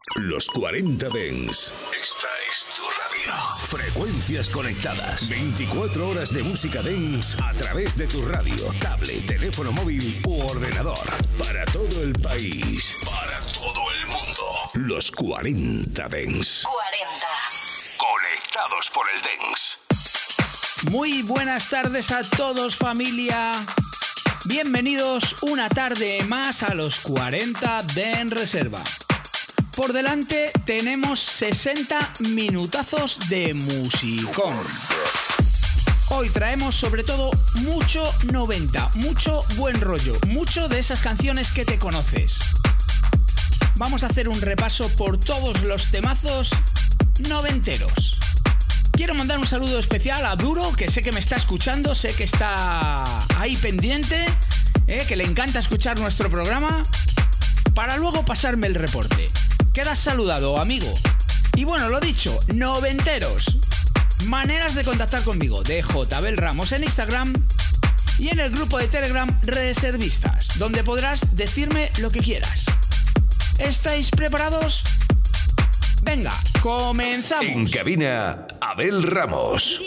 Los 40 Dance. Esta es tu radio. Frecuencias conectadas. 24 horas de música dance a través de tu radio, tablet, teléfono móvil u ordenador. Para todo el país. Para todo el mundo. Los 40 Dance. 40. Conectados por el dance. Muy buenas tardes a todos, familia. Bienvenidos una tarde más a los 40 Dance Reserva. Por delante tenemos 60 minutazos de musicón. Hoy traemos sobre todo mucho 90, mucho buen rollo, mucho de esas canciones que te conoces. Vamos a hacer un repaso por todos los temazos noventeros. Quiero mandar un saludo especial a Duro, que sé que me está escuchando, sé que está ahí pendiente, que le encanta escuchar nuestro programa, para luego pasarme el reporte. Quedas saludado, amigo. Y bueno, lo dicho, noventeros. Maneras de contactar conmigo: de JBel Ramos en Instagram y en el grupo de Telegram Reservistas, donde podrás decirme lo que quieras. ¿Estáis preparados? Venga, comenzamos. En cabina, Abel Ramos.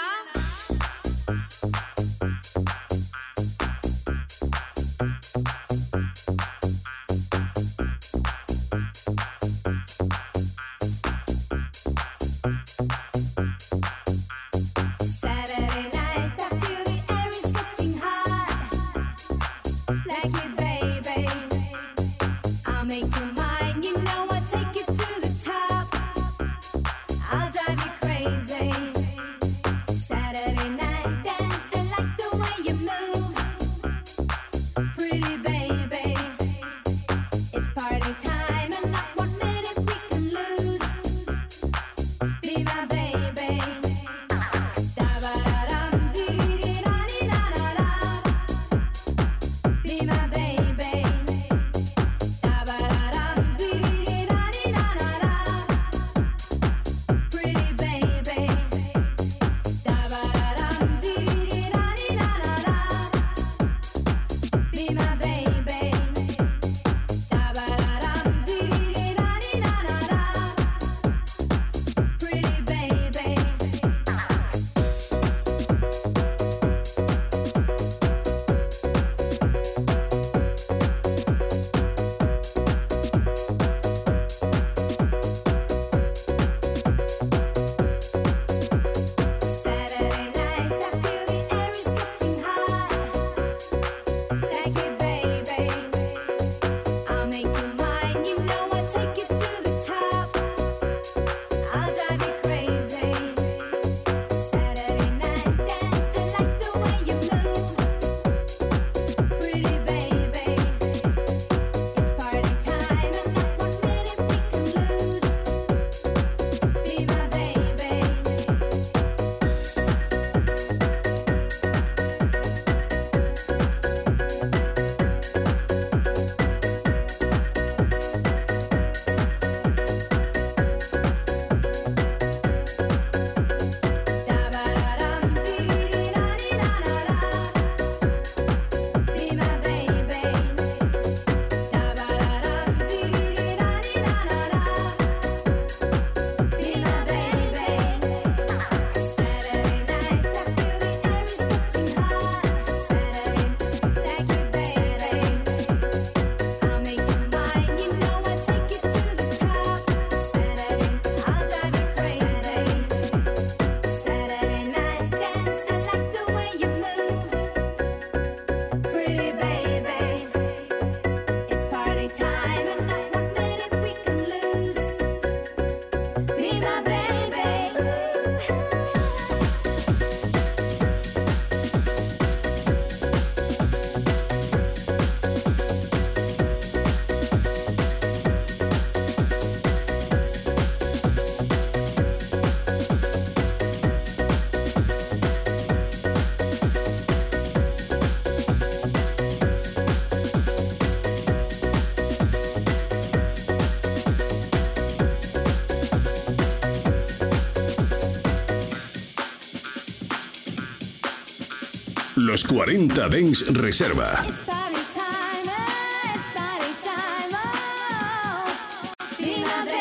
Los 40 Dance Reserva. It's party time, oh, be my baby.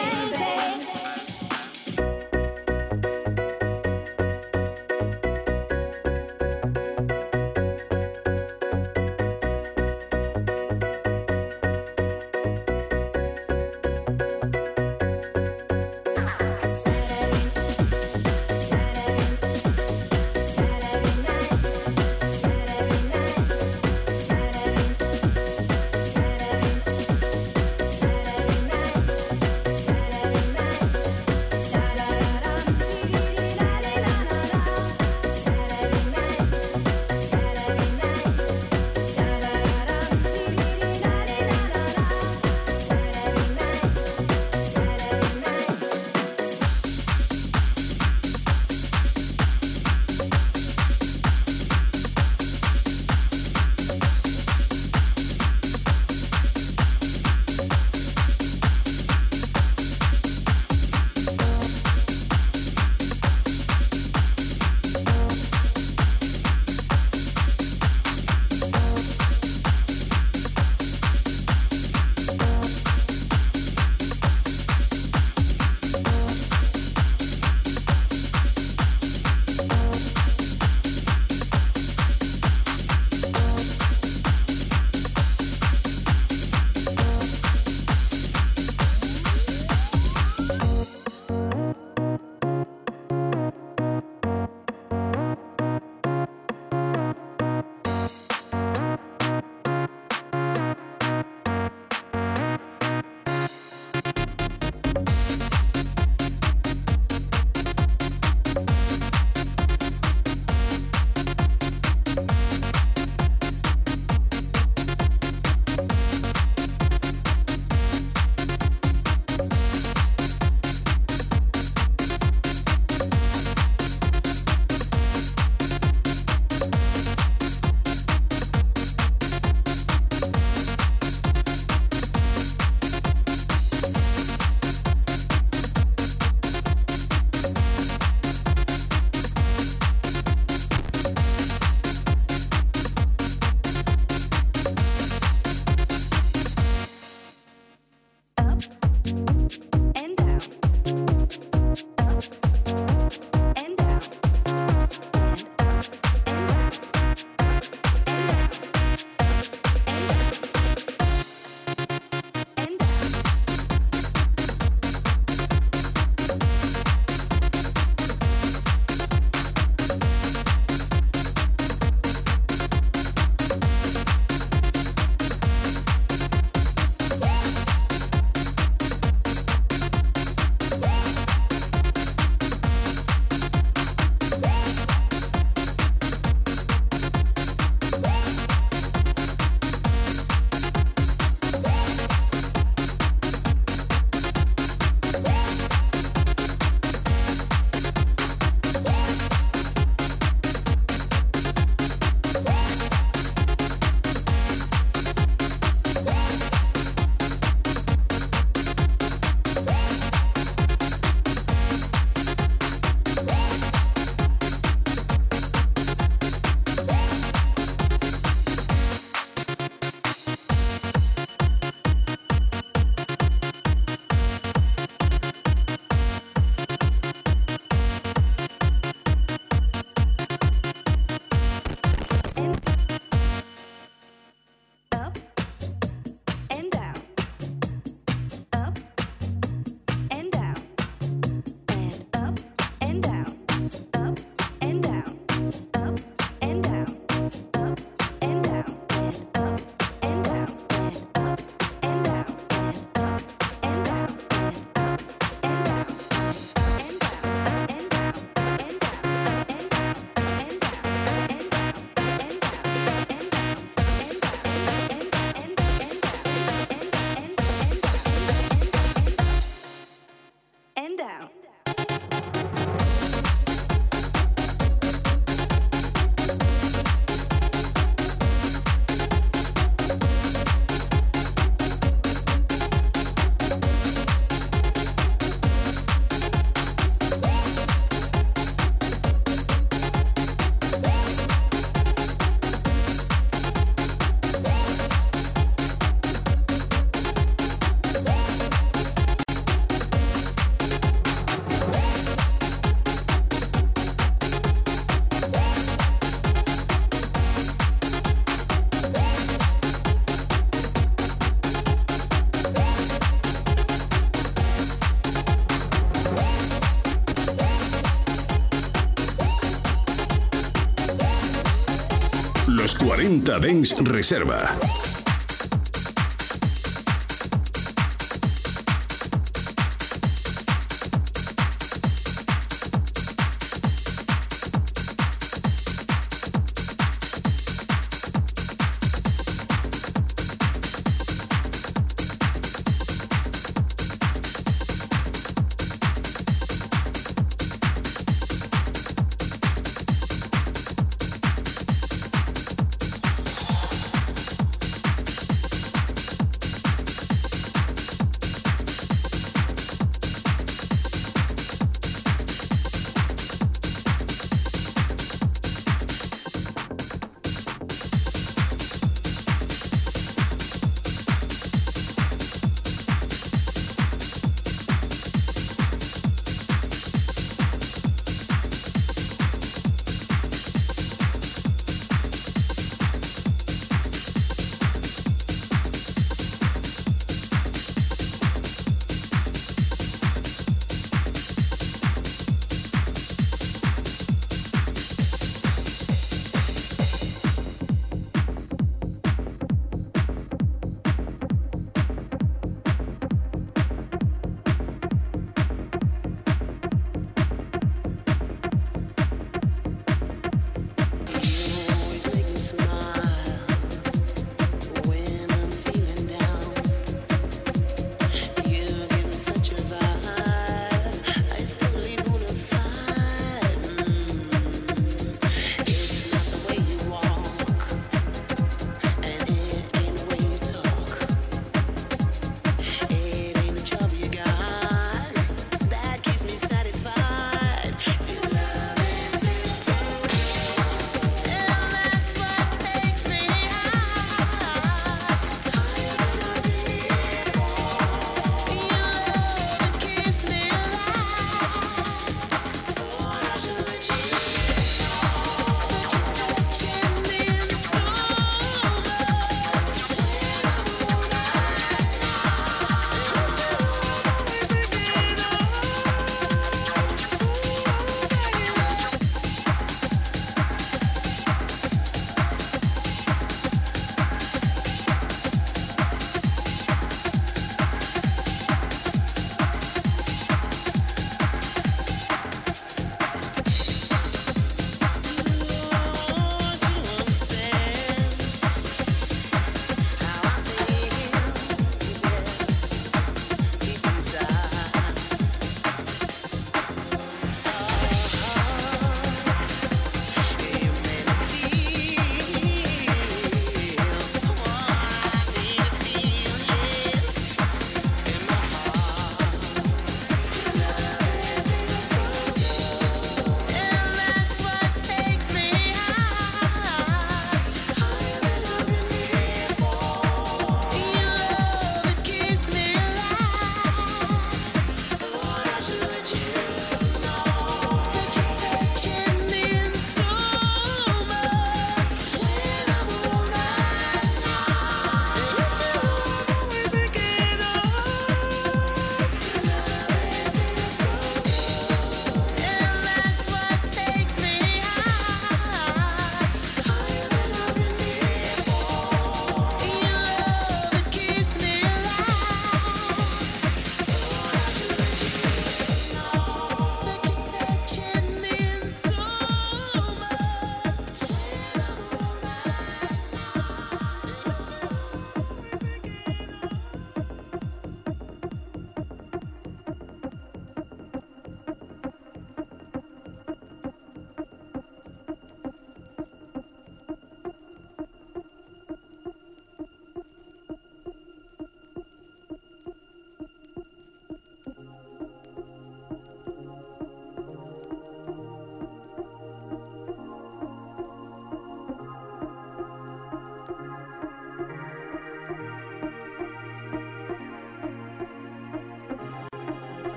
Los 40 Dance Reserva.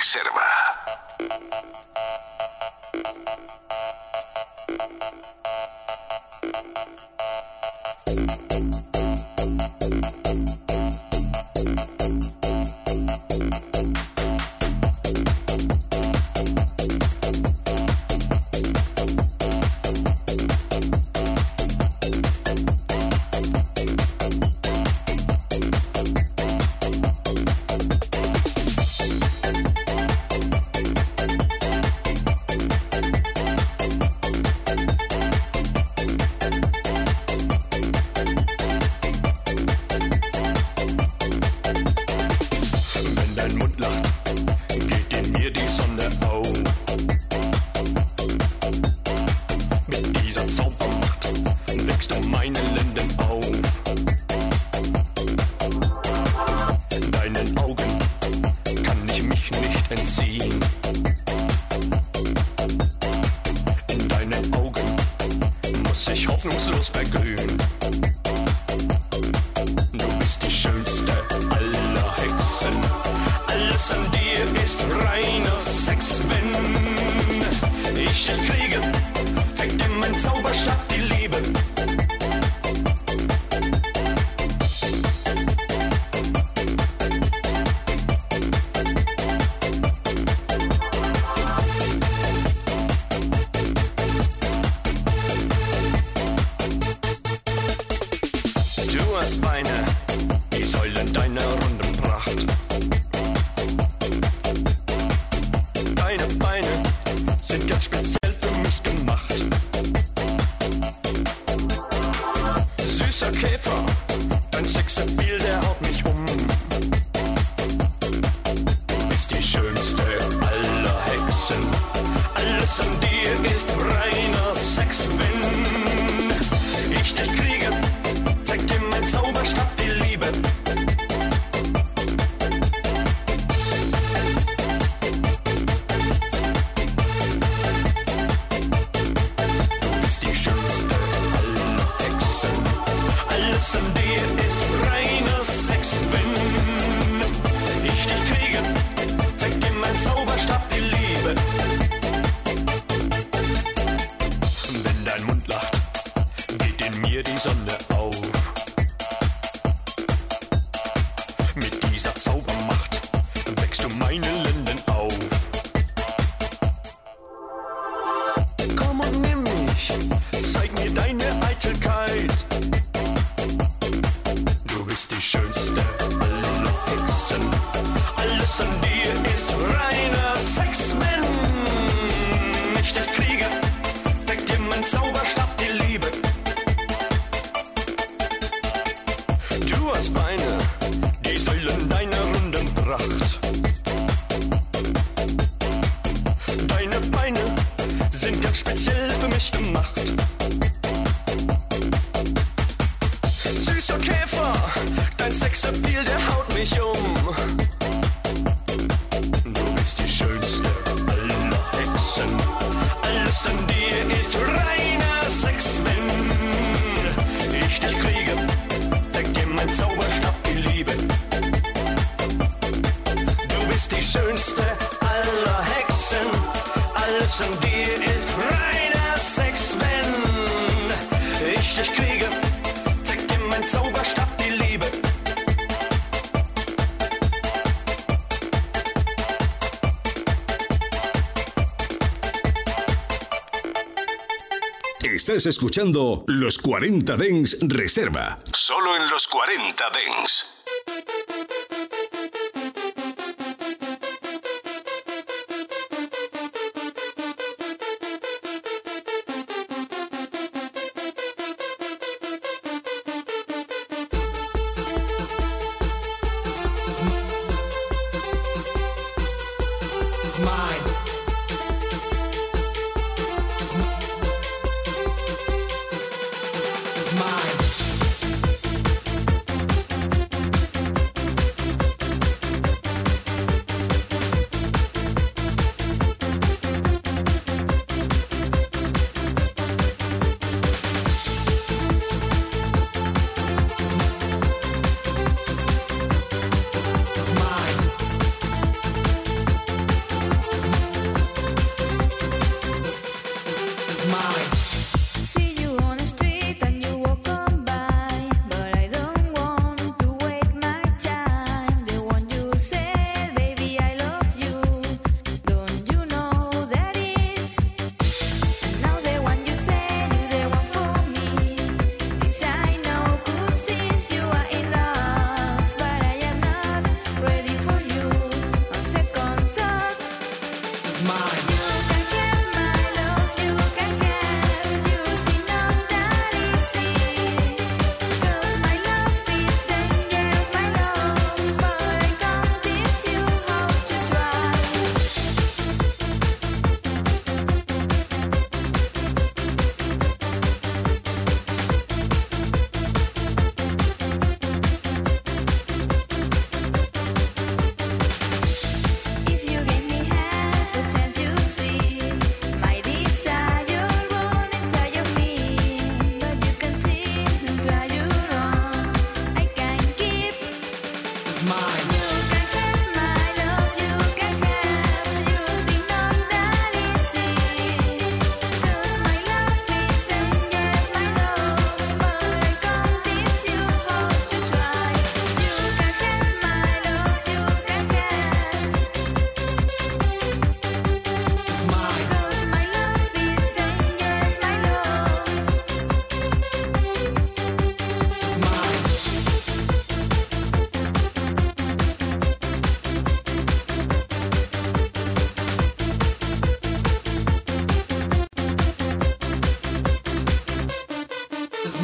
Reserva. Estás escuchando Los 40 Dance Reserva. Solo en Los 40 Dance. Mine.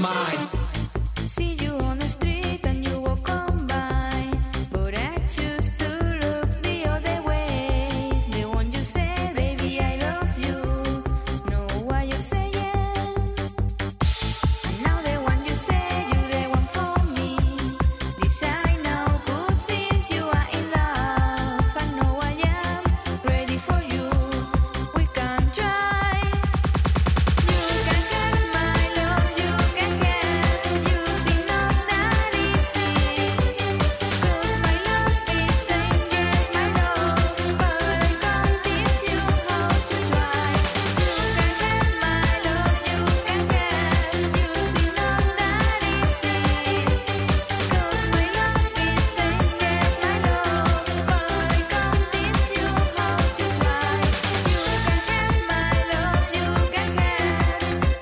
mine. See you on the street and you walk on by, but I choose to look the other way. The one you say, baby, I love you, know what you're saying. And now the one you say, you're the one for me. This I know, 'cause since you are in love, I know I am ready for you. We can try. You can have my love, you can have. You see not that easy, 'cause my love is dangerous, my love. But I convince you how to try. You can have my love, you can have. You see not that easy, 'cause my love is dangerous, my love. But I convince you how to try. You can have my love, you can have.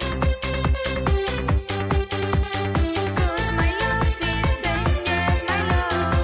'Cause my love is dangerous, my love.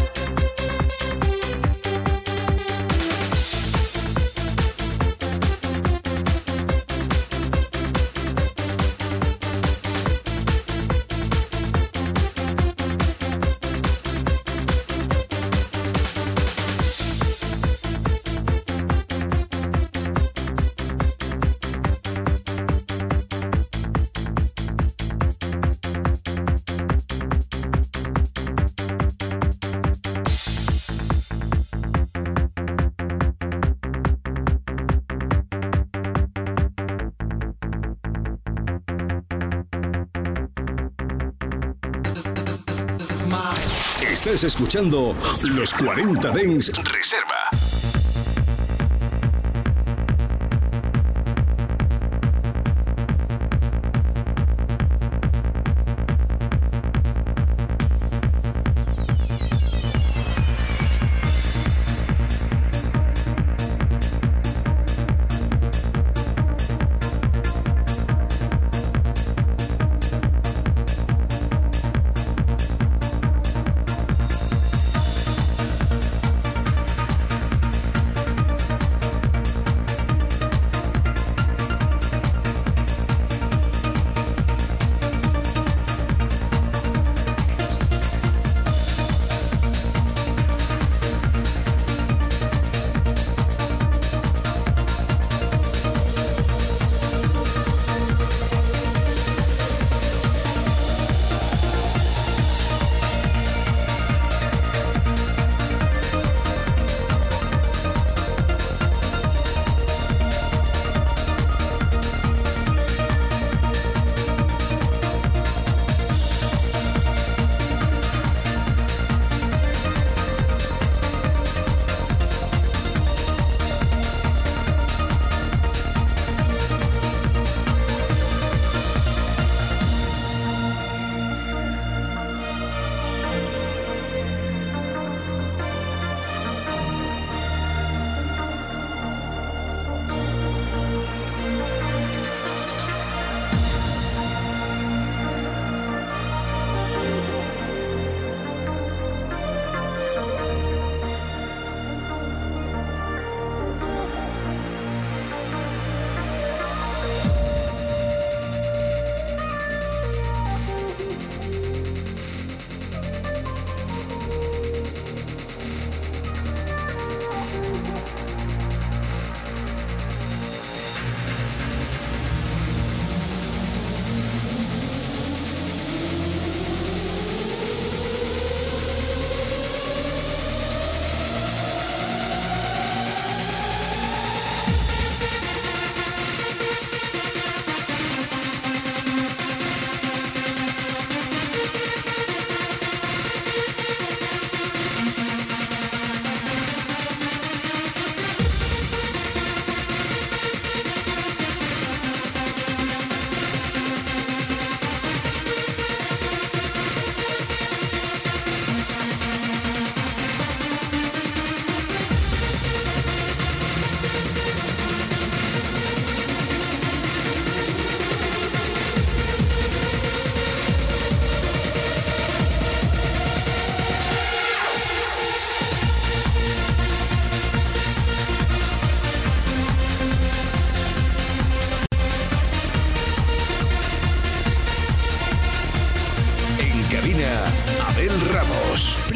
This is mine. Estás escuchando Los 40 Dents Reserva.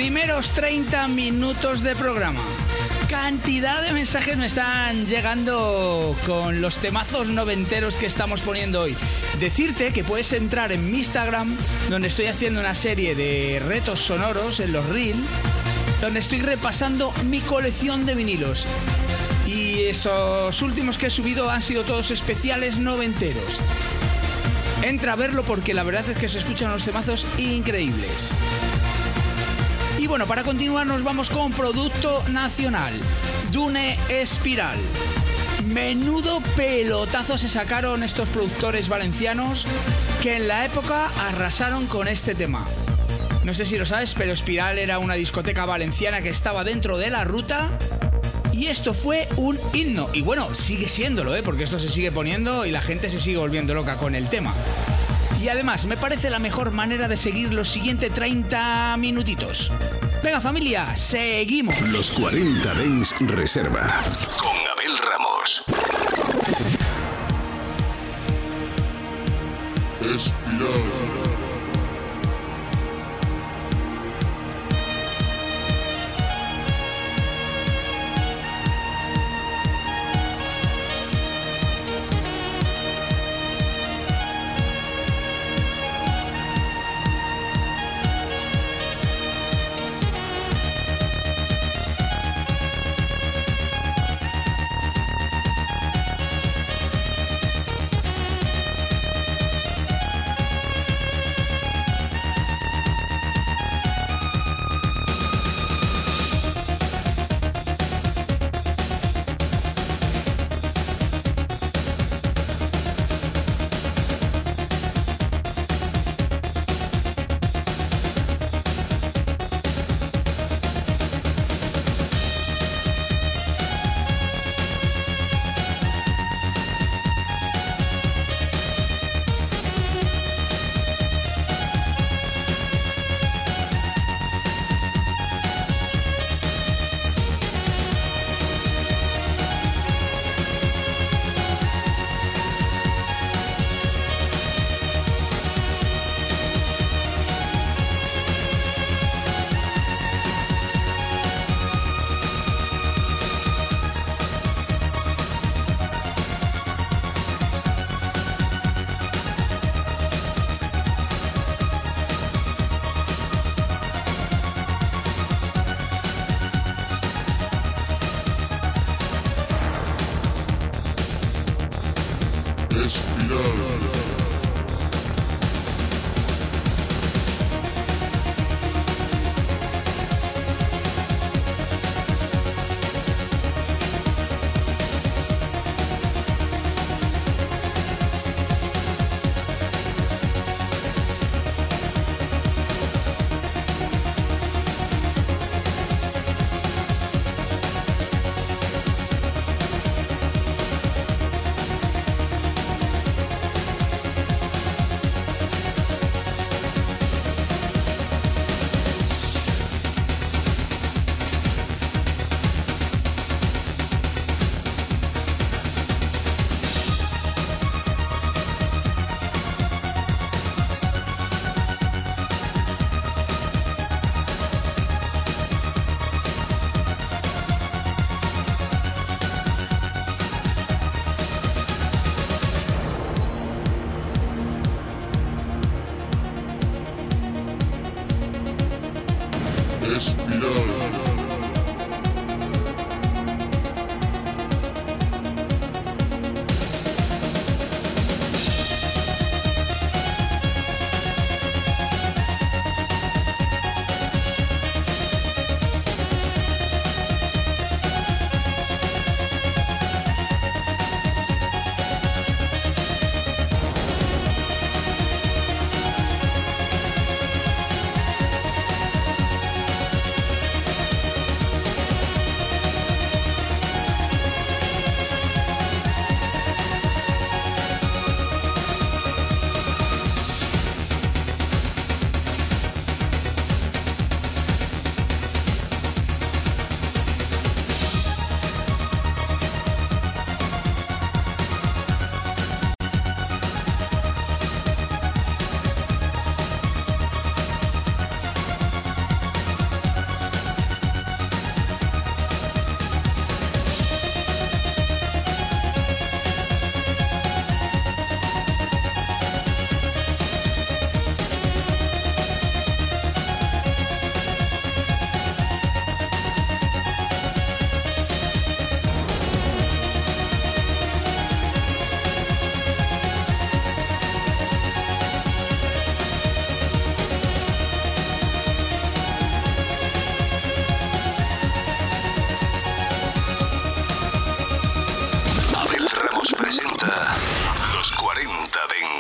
Primeros 30 minutos de programa. Cantidad de mensajes me están llegando con los temazos noventeros que estamos poniendo hoy. Decirte que puedes entrar en mi Instagram, donde estoy haciendo una serie de retos sonoros en los Reels, donde estoy repasando mi colección de vinilos. Y estos últimos que he subido han sido todos especiales noventeros. Entra a verlo porque la verdad es que se escuchan unos temazos increíbles. Y bueno, para continuar nos vamos con producto nacional. Dune Espiral. Menudo pelotazo se sacaron estos productores valencianos que en la época arrasaron con este tema. No sé si lo sabes, pero Espiral era una discoteca valenciana que estaba dentro de la ruta y esto fue un himno. Y bueno, sigue siéndolo, porque esto se sigue poniendo y la gente se sigue volviendo loca con el tema. Y además, me parece la mejor manera de seguir los siguientes 30 minutitos. Venga, familia, seguimos. Los 40 Dance Reserva con Abel Ramos. Espiral.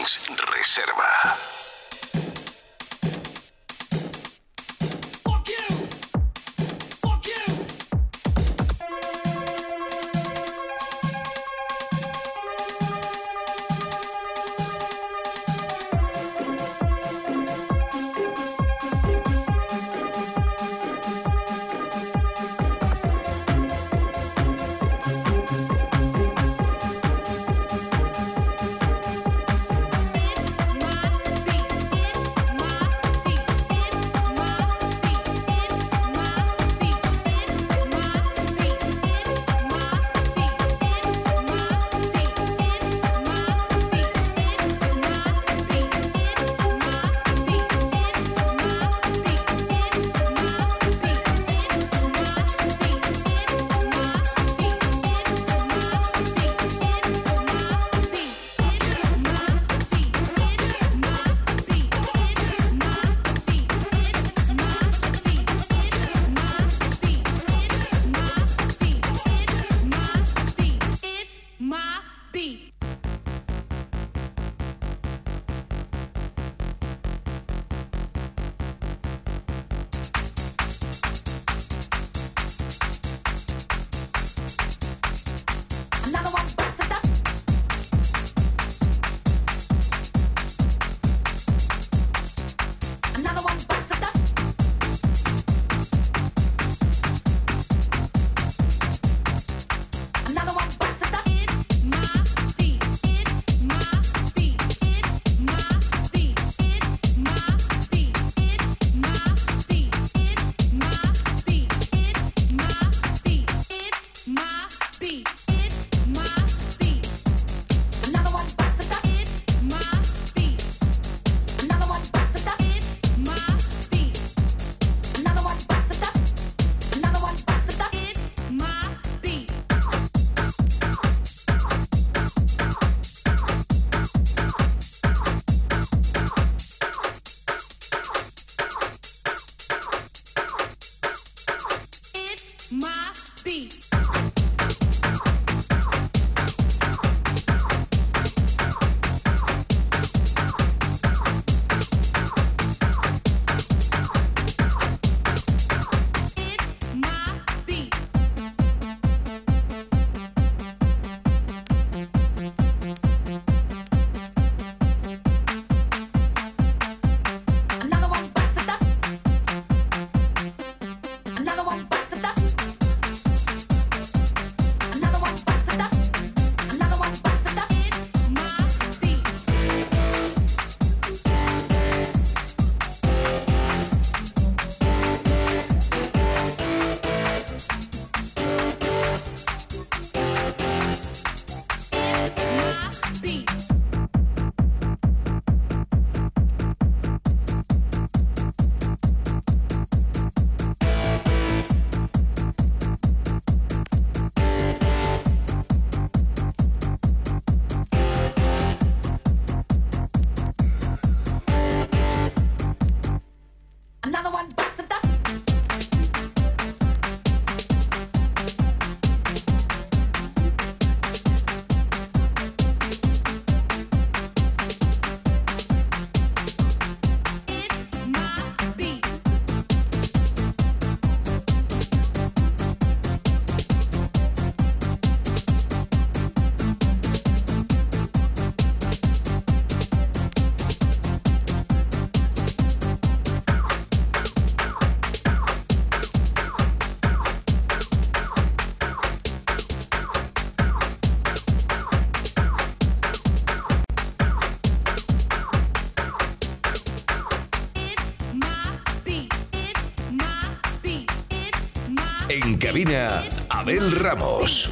Dance Reserva. En cabina, Abel Ramos.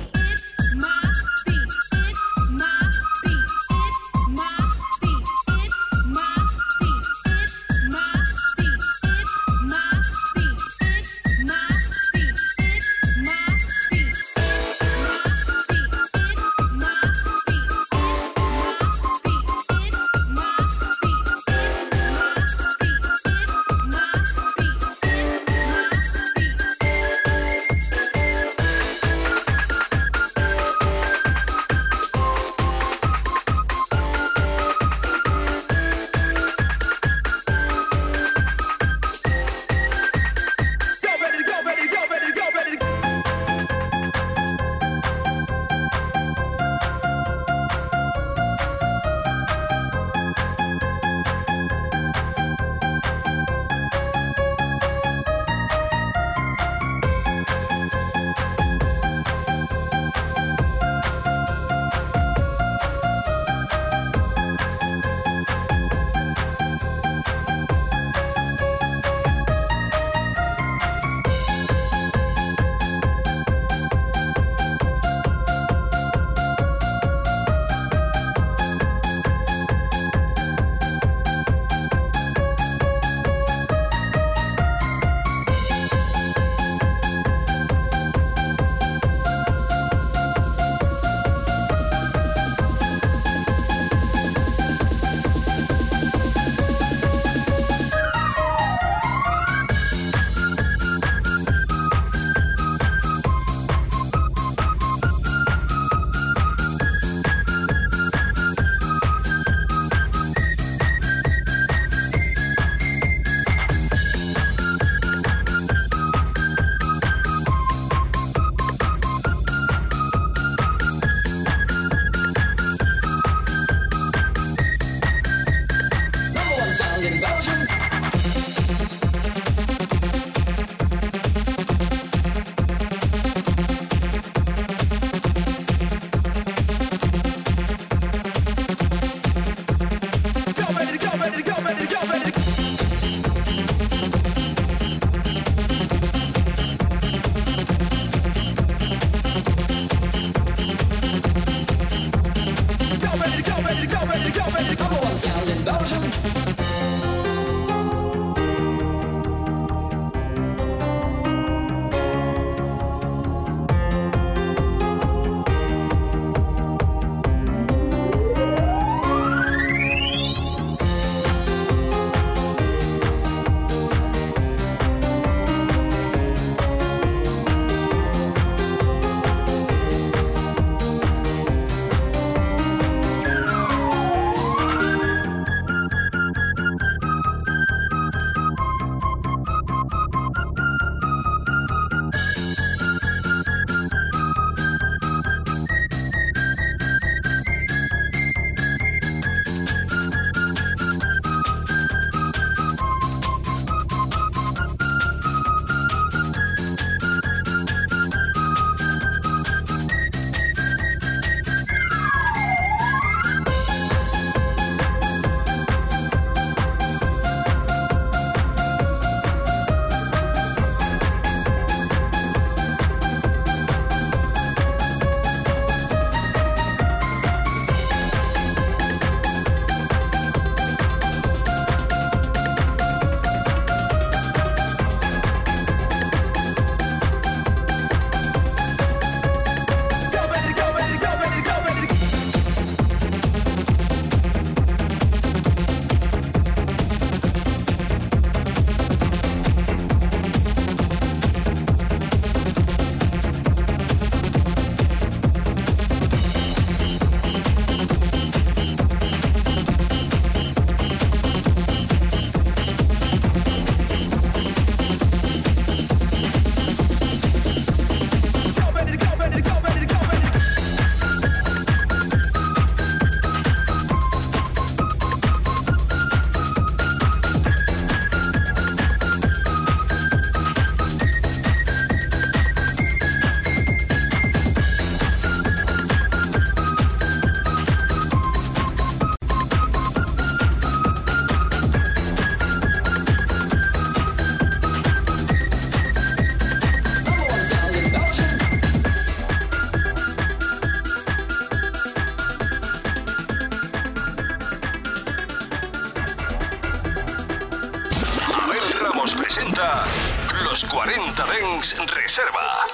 presenta Los 40 Dents Reserva.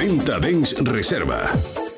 40 Dance Reserva.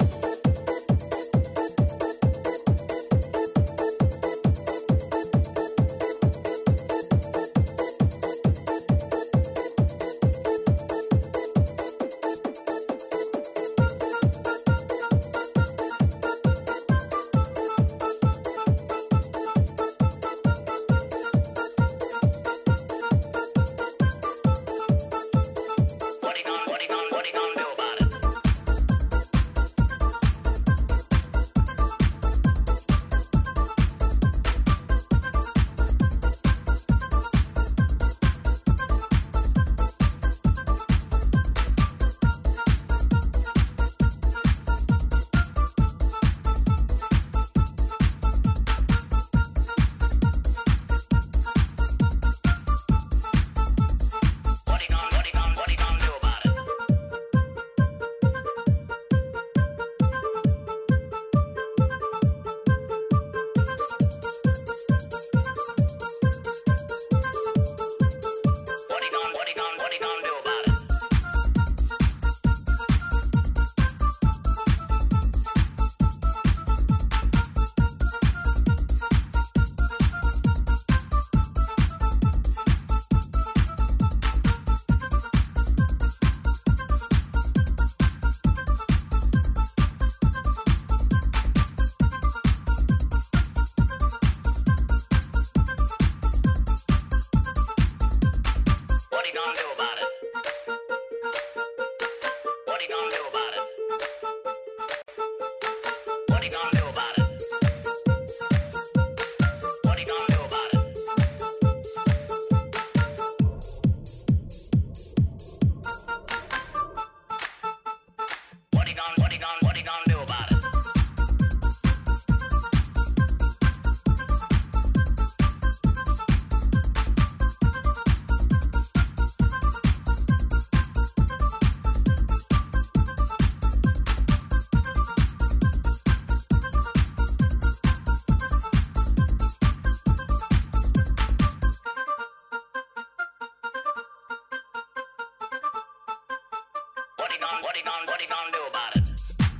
What you gonna do about it?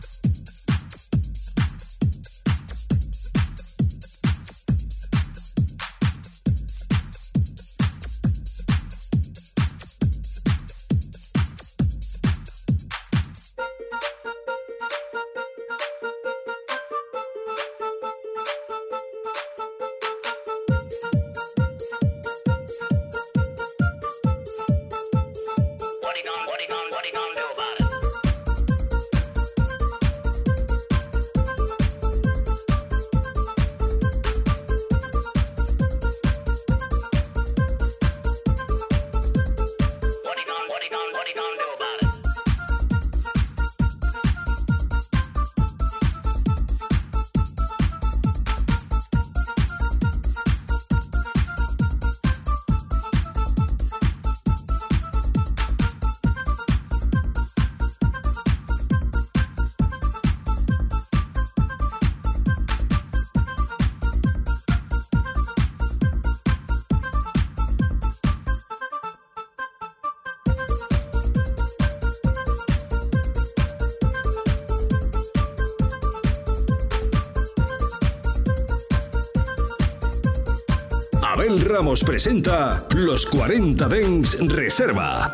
Abel Ramos presenta Los 40 Dance Reserva.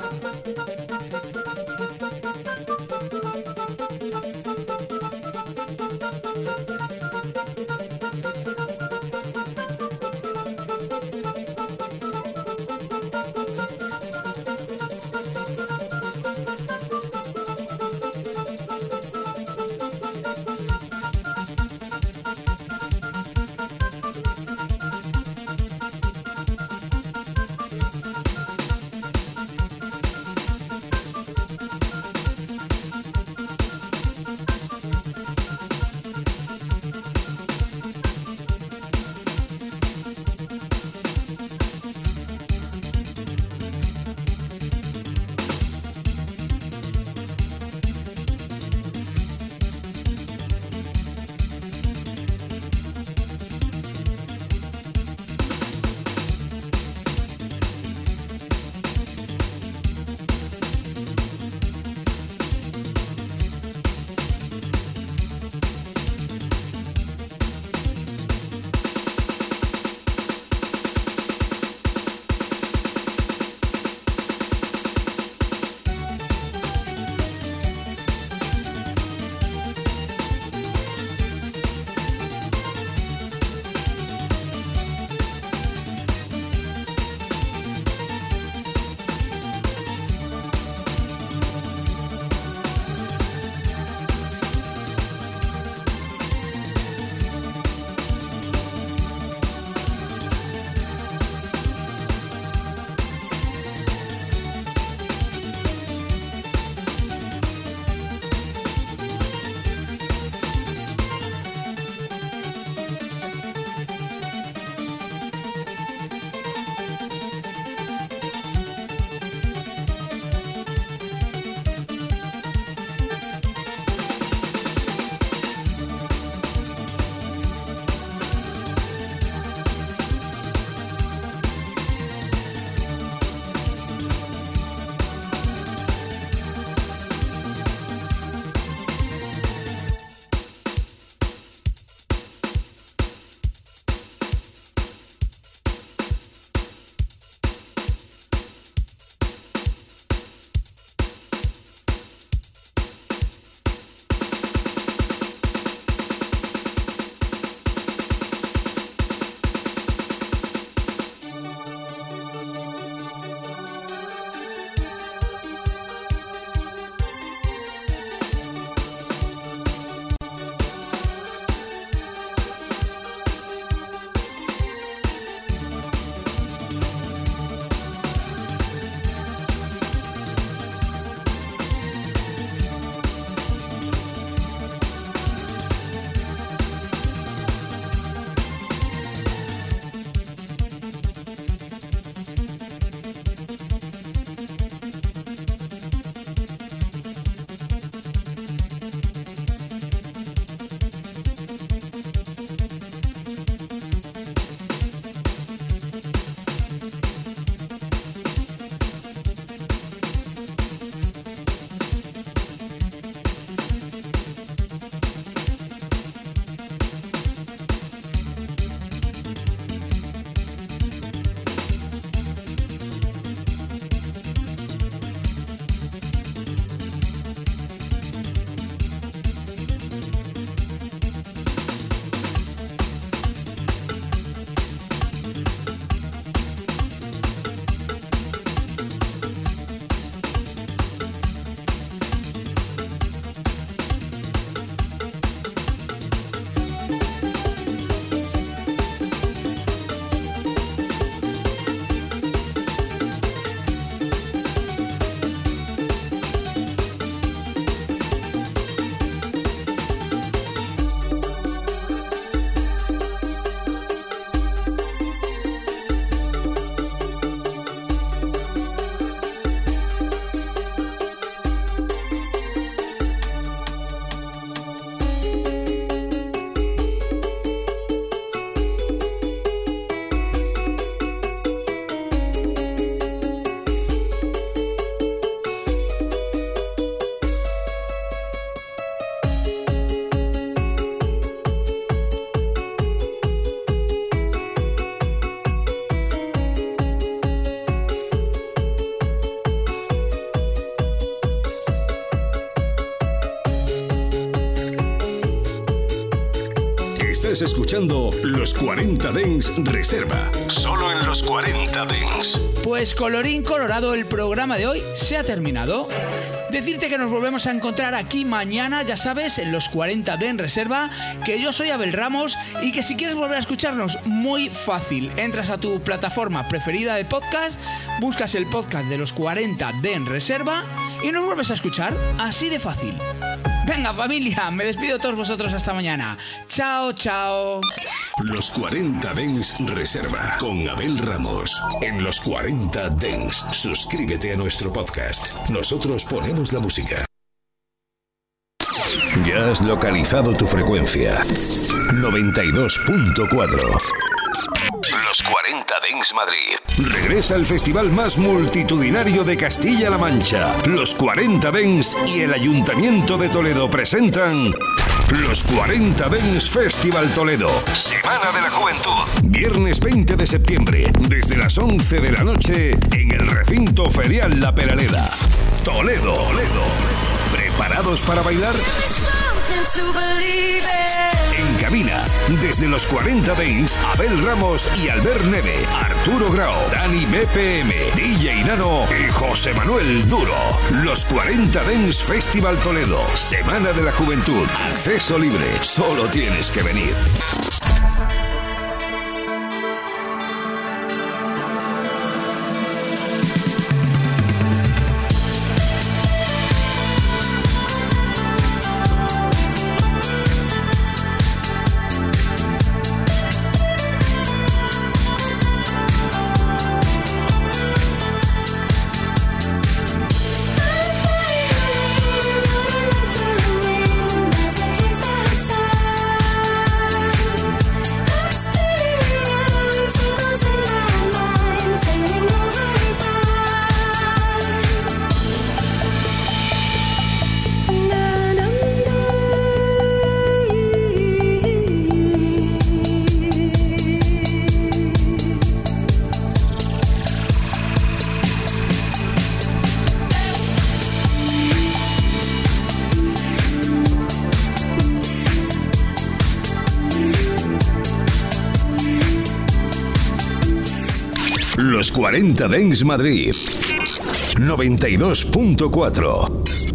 Estás escuchando Los 40 Dance Reserva. Solo en Los 40 Dance. Pues colorín colorado, el programa de hoy se ha terminado. Decirte que nos volvemos a encontrar aquí mañana, ya sabes, en Los 40 Dance Reserva, que yo soy Abel Ramos y que si quieres volver a escucharnos, muy fácil. Entras a tu plataforma preferida de podcast, buscas el podcast de Los 40 Dance Reserva y nos vuelves a escuchar, así de fácil. Venga, familia, me despido de todos vosotros hasta mañana. Chao, chao. Los 40 Dance Reserva con Abel Ramos. En Los 40 Dance, suscríbete a nuestro podcast. Nosotros ponemos la música. Ya has localizado tu frecuencia. 92.4. Los 40 Dance Madrid. Regresa el festival más multitudinario de Castilla-La Mancha. Los 40 Dance y el Ayuntamiento de Toledo presentan Los 40 Dance Festival Toledo. Semana de la Juventud. Viernes 20 de septiembre, desde las 11 de la noche, en el recinto ferial La Peraleda. Toledo. ¿Preparados para bailar? En cabina, desde Los 40 Dance, Abel Ramos y Albert Neve, Arturo Grau, Dani BPM, DJ Nano y José Manuel Duro. Los 40 Dance Festival Toledo. Semana de la Juventud. Acceso libre. Solo tienes que venir. Los 40 Dance Madrid 92.4.